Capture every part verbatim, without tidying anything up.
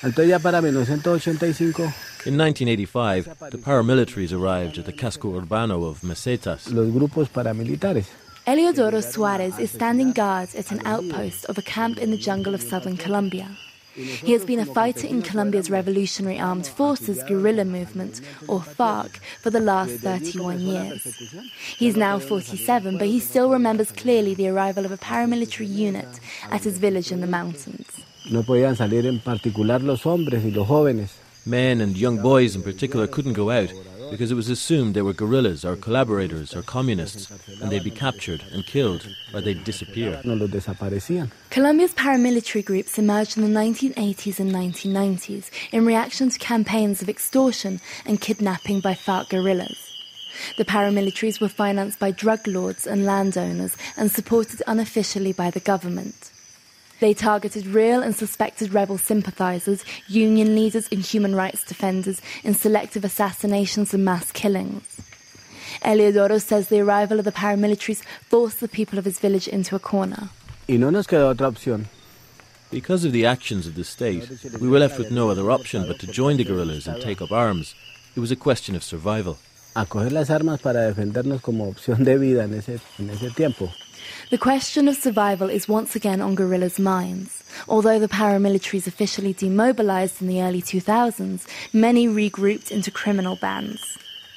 Entonces ya para mil novecientos ochenta y cinco, In nineteen eighty-five, the paramilitaries arrived at the casco urbano of Mesetas. los grupos paramilitares. Eliodoro Suarez is standing guard at an outpost of a camp in the jungle of southern Colombia. He has been a fighter in Colombia's Revolutionary Armed Forces guerrilla movement, or FARC, for the last thirty-one years. He's now forty-seven, but he still remembers clearly the arrival of a paramilitary unit at his village in the mountains. No podían salir en particular los hombres y los jóvenes. Men and young boys in particular couldn't go out because it was assumed they were guerrillas or collaborators or communists, and they'd be captured and killed, or they'd disappear. No los desaparecían. Colombia's paramilitary groups emerged in the nineteen eighties and nineteen nineties in reaction to campaigns of extortion and kidnapping by FARC guerrillas. The paramilitaries were financed by drug lords and landowners and supported unofficially by the government. They targeted real and suspected rebel sympathizers, union leaders and human rights defenders in selective assassinations and mass killings. Eliodoro says the arrival of the paramilitaries forced the people of his village into a corner. Y no nos quedó otra opción. Because of the actions of the state, we were left with no other option but to join the guerrillas and take up arms. It was a question of survival. A coger las armas para defendernos como opción de vida en ese, en ese tiempo. The question of survival is once again on guerrillas' minds. Although the paramilitaries officially demobilized in the early two thousands, many regrouped into criminal bands.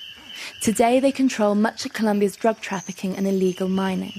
Today they control much of Colombia's drug trafficking and illegal mining.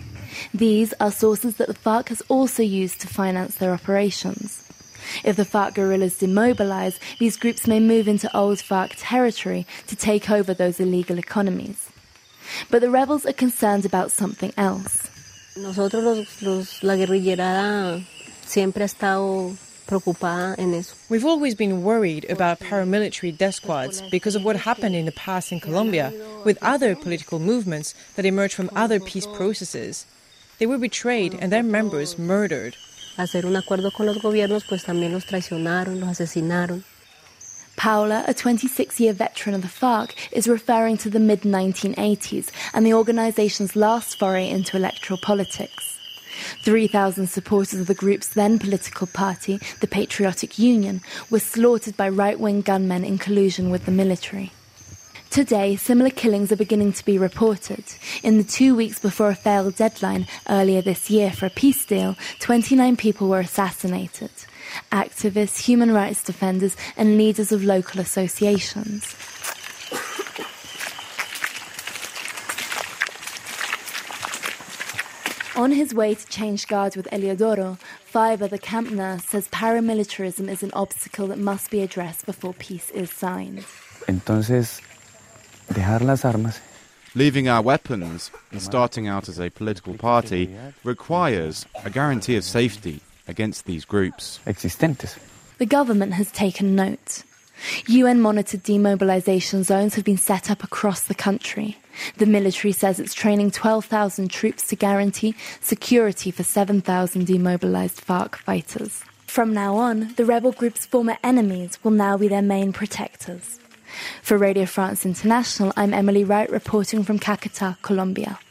These are sources that the FARC has also used to finance their operations. If the FARC guerrillas demobilize, these groups may move into old FARC territory to take over those illegal economies. But the rebels are concerned about something else. Nosotros los, los, la guerrillerada siempre ha estado preocupada en eso. We've always been worried about paramilitary death squads because of what happened in the past in Colombia with other political movements that emerged from other peace processes. They were betrayed and their members murdered. Hacer un acuerdo con los gobiernos, pues también los traicionaron, los asesinaron. Paula, a twenty-six-year veteran of the FARC, is referring to the mid nineteen eighties and the organization's last foray into electoral politics. three thousand supporters of the group's then political party, the Patriotic Union, were slaughtered by right-wing gunmen in collusion with the military. Today, similar killings are beginning to be reported. In the two weeks before a failed deadline earlier this year for a peace deal, twenty-nine people were assassinated. Activists, human rights defenders and leaders of local associations. On his way to change guards with Eliodoro, Fiber, the camp nurse, says paramilitarism is an obstacle that must be addressed before peace is signed. Entonces, dejar las armas. Leaving our weapons and starting out as a political party requires a guarantee of safety against these groups. Existentes. The government has taken note. U N-monitored demobilization zones have been set up across the country. The military says it's training twelve thousand troops to guarantee security for seven thousand demobilized FARC fighters. From now on, the rebel group's former enemies will now be their main protectors. For Radio France International, I'm Emily Wright reporting from Caquetá, Colombia.